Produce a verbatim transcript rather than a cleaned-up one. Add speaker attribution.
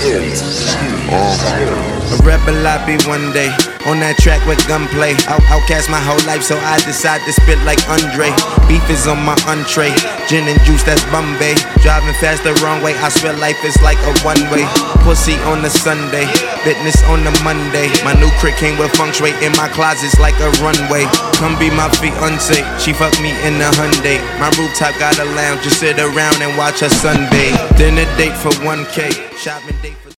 Speaker 1: A rebel I be one day, on that track with gunplay. Out, outcast my whole life, so I decide to spit like Andre. Beef is on my entree, gin and juice, that's Bombay. Driving fast the wrong way, I swear life is like a one-way. Pussy on the Sunday, fitness on the Monday. My new crib came with feng shui, in my closet's like a runway. Come be my fiance, she fucked me in the Hyundai. My rooftop got a lounge, just sit around and watch her sunbathe. Dinner date for one K, shopping date for